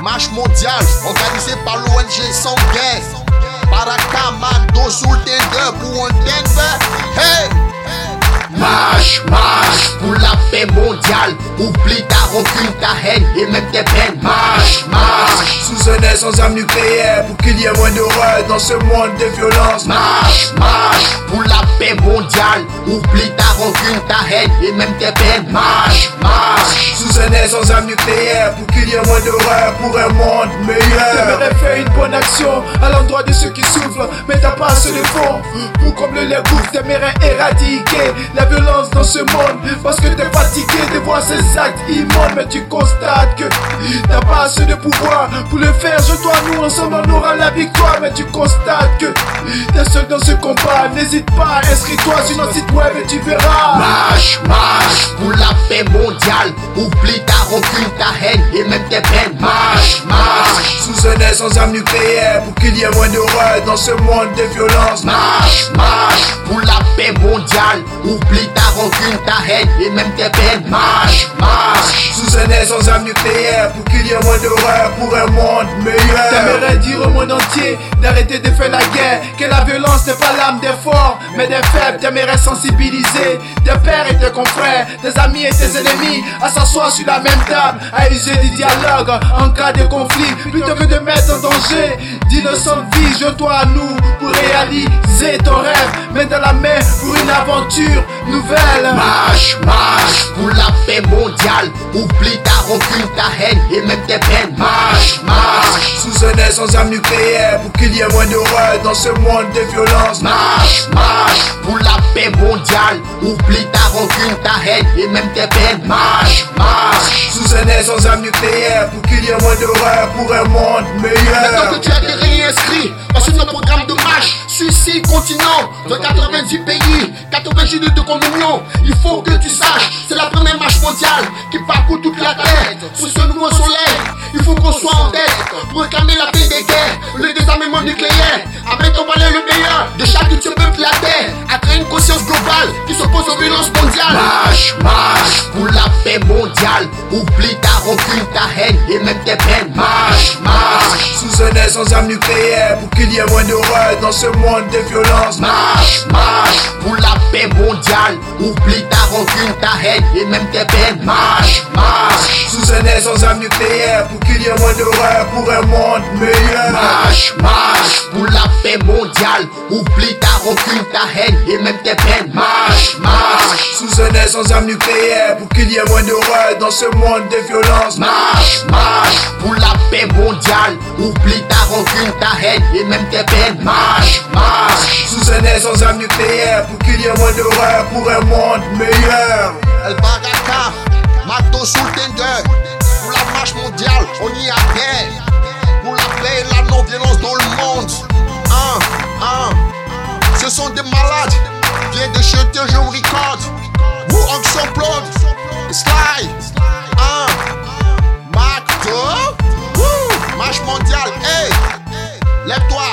Marche mondiale organisée par l'ONG Sanguin. Baraka, Mando, Sultender pour un Denver. Hey! Marche, marche pour la paix mondiale. Oublie ta rancune, ta haine et même tes peines. Marche, marche sous un air sans armes nucléaires pour qu'il y ait moins d'horreur dans ce monde de violence. Marche, marche pour la paix mondiale. Oublie ta rancune, ta haine et même tes peines. Marche, marche sous un air sans armes nucléaires pour qu'il y ait moins d'horreur pour un monde meilleur. T'aimerais faire une bonne action à l'endroit de ceux qui souffrent, mais t'as pas assez de fonds pour combler les gouffres. T'aimerais éradiquer la violence dans ce monde parce que t'es fatigué de voir ces actes immondes. Mais tu constates que t'as pas assez de pouvoir pour le faire. Je dois nous ensemble on aura la victoire. Mais tu constates que t'es seul dans ce combat. N'hésite pas, inscris-toi sur notre site web et tu verras. Marche, marche pour la paix mondiale. Oublie ta rancune, ta haine et même tes peines. Marche, marche sous un air sans armes nucléaires pour qu'il y ait moins d'horreur dans ce monde de violence. Marche, marche pour la paix mondiale. Oublie ta rancune, ta haine et même tes peines. Marche, marche sous un air sans armes nucléaires pour qu'il y ait moins d'horreur pour un monde meilleur. T'aimerais dire au monde entier d'arrêter de faire la guerre, que la violence n'est pas l'âme des forts mais des faibles. T'aimerais sensibiliser tes pères et tes confrères, tes amis et tes ennemis à s'asseoir sur la même table, à user du dialogue en cas de conflit plutôt que de mettre en danger d'innocentes vies. Joins-toi à nous pour réaliser ton rêve, mets dans la main pour une aventure nouvelle. Marche, marche pour la paix mondiale. Oublie ta rancune, ta haine et même tes peines. Marche, marche sous un air sans armes nucléaires pour qu'il y ait moins d'horreur dans ce monde de violence. Marche, marche pour la paix mondiale. Oublie ta rancune, ta haine et même tes peines. Marche, marche sous un air sans armes nucléaires pour qu'il y ait moins d'horreur pour un monde meilleur. Maintenant que tu as été réinscrit dans notre programme de marche sur 6 continents, de 90 pays, 80 jours de communion, il faut que tu saches, c'est la première marche mondiale qui parcourt toute la terre. Sous ce nouveau soleil, il faut qu'on soit en tête pour réclamer la paix des guerres, le désarmement nucléaire. Avec ton valeur le meilleur de chaque peuple de la terre, à créer une conscience globale qui s'oppose aux violences mondiales. Marche, marche pour la paix mondiale. Oublie ta rancune, ta haine et même tes peines. Marche, marche sous un air sans armes nucléaires pour qu'il y ait moins d'horreur dans ce monde de violence. Marche, marche pour la paix mondiale. Oublie ta rancune, ta haine et même tes peines. Marche, marche sous un air sans armes nucléaires pour qu'il y ait moins d'horreur pour un monde meilleur. Marche, marche pour la paix mondiale. Oublie ta rancune, ta haine et même tes peines. Marche, marche sous un air sans armes nucléaires pour qu'il y ait moins d'horreur dans ce monde de violence. Marche, marche pour la paix mondiale. Oublie ta rancune, ta haine et même tes peines. Marche, marche sous un air sans armes nucléaires pour qu'il y ait moins d'horreur pour un monde meilleur. El Baraka, Mando, Sultender pour la marche mondiale, on y adhère. Pour la paix et la non-violence dans le monde. Ce sont des malades, viens de jeter je record. Who Action Plug, Sly, Macdo, marche mondiale, hey, lève-toi.